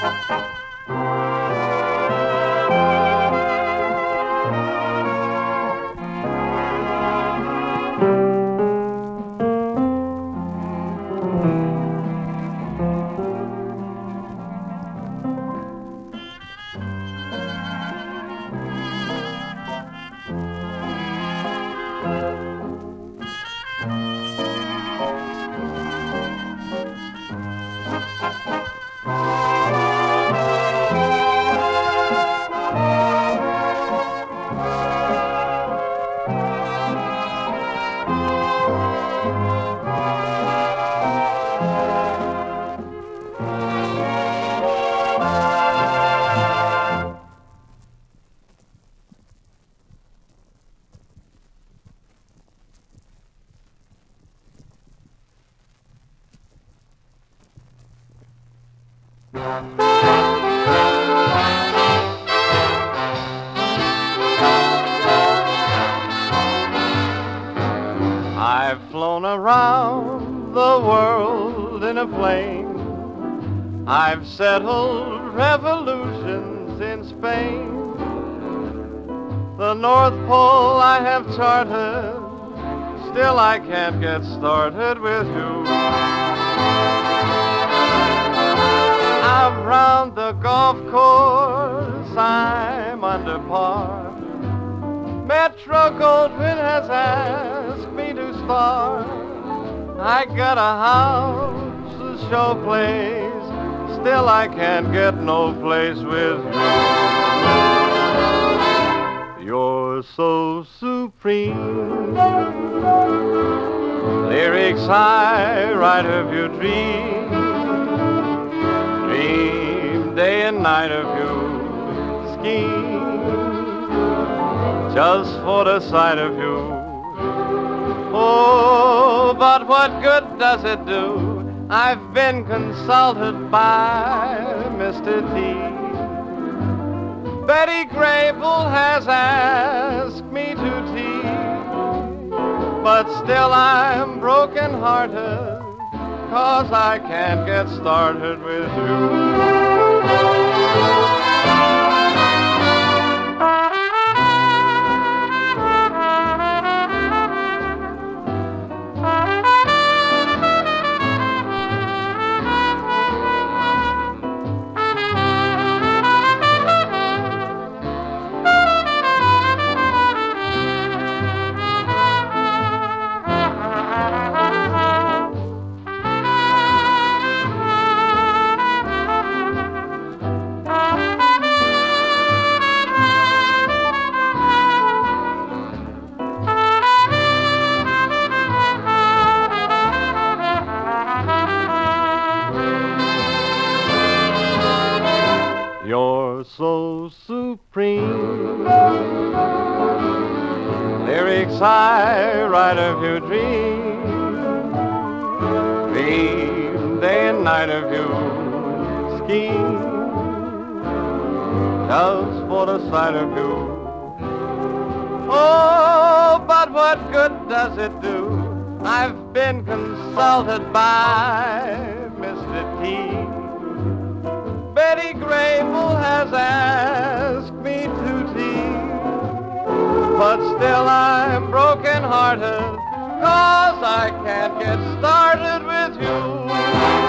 I've flown around the world in a plane. I've settled revolutions in Spain. The North Pole I have charted, still I can't get started with you. I'm round the golf course, I'm under par. Metro-Goldwyn has asked me to star. I got a house, a showplace, still I can't get no place with you. You're so supreme. Lyrics I write of your dream. Dream day and night of you. Scheme just for the sight of you. Oh, but what good does it do? I've been consulted by Mr. T. Betty Grable has asked me to tea, but still I'm broken-hearted, 'cause I can't get started with you. You're so supreme. Lyrics I write of your dream. Dream day and night of you. Scheme just for the sight of you. Oh, but what good does it do? I've been consulted by Mr. T. Betty Grable has asked me to tea, but still I'm broken-hearted, 'cause I can't get started with you.